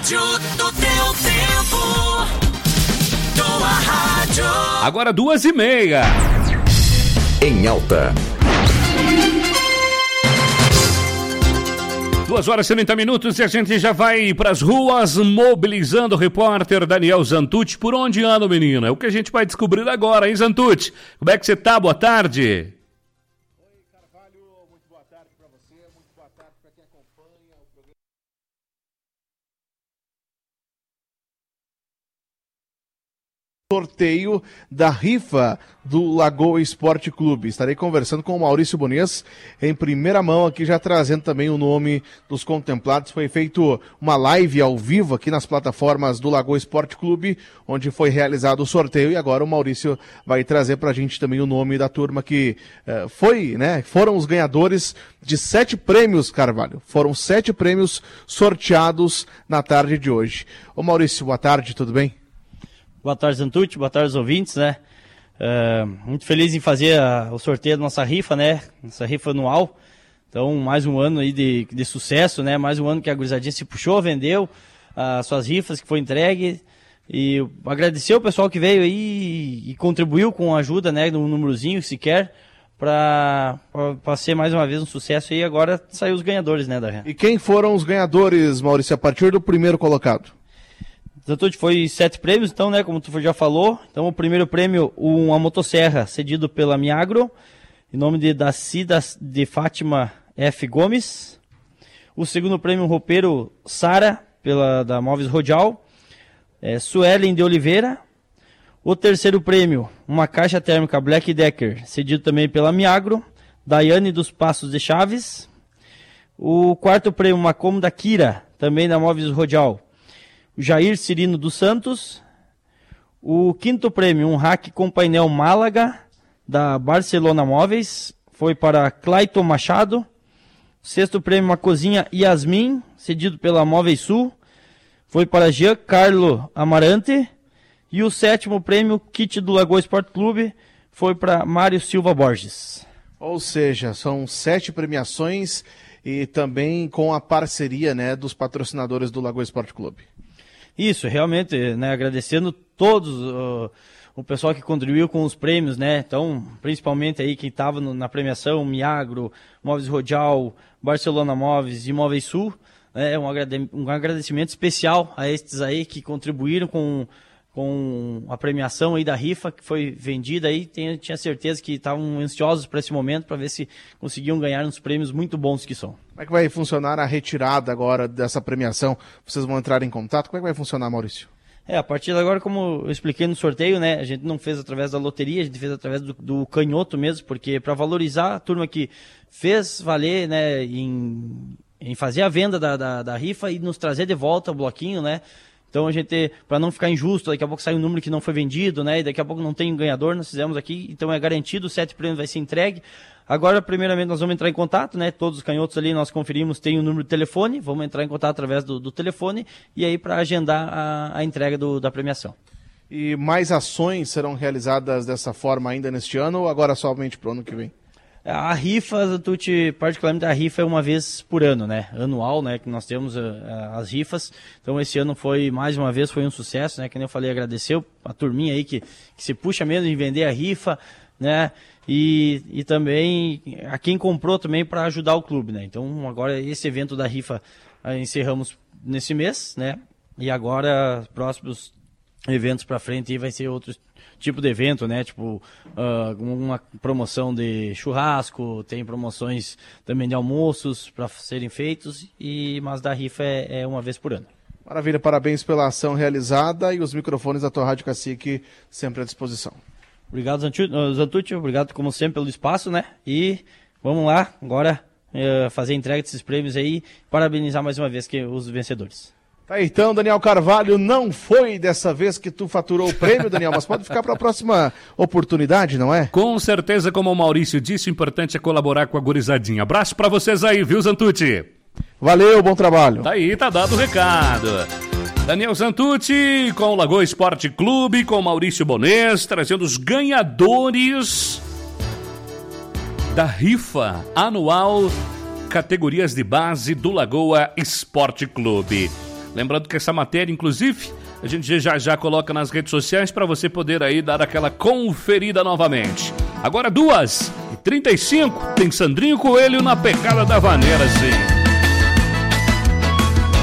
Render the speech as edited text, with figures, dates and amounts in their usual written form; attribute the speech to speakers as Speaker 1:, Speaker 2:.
Speaker 1: rádio do teu tempo. Tua rádio.
Speaker 2: Agora 2:30.
Speaker 3: Em alta.
Speaker 2: 2h30 e a gente já vai para as ruas mobilizando o repórter Daniel Zantucci. Por onde anda, menino? É o que a gente vai descobrir agora, hein, Zantucci? Como é que você tá? Boa tarde.
Speaker 4: Oi, Carvalho. Muito boa tarde para você. Muito boa tarde para quem acompanha o programa. Sorteio da rifa do Lagoa Esporte Clube. Estarei conversando com o Maurício Bonês em primeira mão aqui, já trazendo também o nome dos contemplados. Foi feito uma live ao vivo aqui nas plataformas do Lagoa Esporte Clube, onde foi realizado o sorteio, e agora o Maurício vai trazer pra gente também o nome da turma que foram os ganhadores de 7 prêmios, Carvalho. Foram 7 prêmios sorteados na tarde de hoje. Ô Maurício, boa tarde, tudo bem?
Speaker 5: Boa tarde, Zantucci, boa tarde aos ouvintes, né? Muito feliz em fazer o sorteio da nossa rifa, né? Nossa rifa anual. Então, mais um ano aí de sucesso, né? Mais um ano que a gurizadinha se puxou, vendeu as suas rifas que foi entregue. E agradecer o pessoal que veio aí e contribuiu com a ajuda, né? No númerozinho sequer, para ser mais uma vez um sucesso. E agora saiu os ganhadores, né, da...
Speaker 4: E quem foram os ganhadores, Maurício, a partir do primeiro colocado?
Speaker 5: Zantucci, foi 7 prêmios, então, né, como tu já falou. Então, o primeiro prêmio, uma motosserra cedido pela Miagro, em nome de Dacida de Fátima F. Gomes. O segundo prêmio, um roupeiro Sara, da Móveis Rodial, Suelen de Oliveira. O terceiro prêmio, uma caixa térmica Black Decker, cedido também pela Miagro, Daiane dos Passos de Chaves. O quarto prêmio, uma cômoda Kira, também da Móveis Rodial, Jair Cirino dos Santos. O quinto prêmio, um rack com painel Málaga, da Barcelona Móveis, foi para Clayton Machado. O sexto prêmio, uma cozinha Yasmin, cedido pela Móveis Sul, foi para Giancarlo Amarante. E o sétimo prêmio, kit do Lagoa Esporte Clube, foi para Mário Silva Borges.
Speaker 4: Ou seja, são 7 premiações e também com a parceria, né, dos patrocinadores do Lagoa Esporte Clube.
Speaker 5: Isso, realmente, né, agradecendo todos o pessoal que contribuiu com os prêmios, né, então, principalmente aí quem estava na premiação, Miagro, Móveis Rodial, Barcelona Móveis e Móveis Sul, né, um agradecimento especial a estes aí que contribuíram com a premiação aí da rifa que foi vendida aí, tinha certeza que estavam ansiosos para esse momento, para ver se conseguiam ganhar uns prêmios muito bons que são.
Speaker 4: Como é que vai funcionar a retirada agora dessa premiação? Vocês vão entrar em contato? Como é que vai funcionar, Maurício?
Speaker 5: A partir de agora, como eu expliquei no sorteio, né, a gente não fez através da loteria, a gente fez através do canhoto mesmo, porque para valorizar a turma que fez valer, né, em fazer a venda da rifa e nos trazer de volta o bloquinho, né. Então a gente, para não ficar injusto, daqui a pouco sai um número que não foi vendido, né? E daqui a pouco não tem um ganhador, nós fizemos aqui, então é garantido, 7 prêmios vai ser entregue. Agora, primeiramente, nós vamos entrar em contato, né? Todos os canhotos ali, nós conferimos, tem o número de telefone, vamos entrar em contato através do telefone, e aí para agendar a entrega da premiação.
Speaker 4: E mais ações serão realizadas dessa forma ainda neste ano, ou agora somente para o ano que vem?
Speaker 5: A rifa, Zantucci, particularmente a rifa é uma vez por ano, né? Anual, né? Que nós temos as rifas. Então esse ano foi, mais uma vez, foi um sucesso, né? Que nem eu falei, agradecer a turminha aí que se puxa mesmo em vender a rifa, né? E também a quem comprou também para ajudar o clube, né? Então agora esse evento da rifa encerramos nesse mês, né? E agora próximos eventos para frente aí vai ser outros tipo de evento, né? Tipo, uma promoção de churrasco, tem promoções também de almoços para serem feitos, mas da rifa é uma vez por ano.
Speaker 4: Maravilha, parabéns pela ação realizada e os microfones da tua Rádio Cacique sempre à disposição.
Speaker 5: Obrigado, Zantucci, obrigado como sempre pelo espaço, né? E vamos lá, agora fazer a entrega desses prêmios aí, parabenizar mais uma vez os vencedores.
Speaker 4: Tá, então, Daniel Carvalho, não foi dessa vez que tu faturou o prêmio, Daniel, mas pode ficar para a próxima oportunidade, não é?
Speaker 2: Com certeza, como o Maurício disse, o importante é colaborar com a gurizadinha. Abraço para vocês aí, viu, Zantucci?
Speaker 4: Valeu, bom trabalho.
Speaker 2: Tá aí, tá dado o recado. Daniel Zantucci com o Lagoa Esporte Clube, com o Maurício Bonês, trazendo os ganhadores da rifa anual categorias de base do Lagoa Esporte Clube. Lembrando que essa matéria, inclusive, a gente já coloca nas redes sociais para você poder aí dar aquela conferida novamente. Agora 2h35, tem Sandrinho Coelho na pegada da vaneira, sim.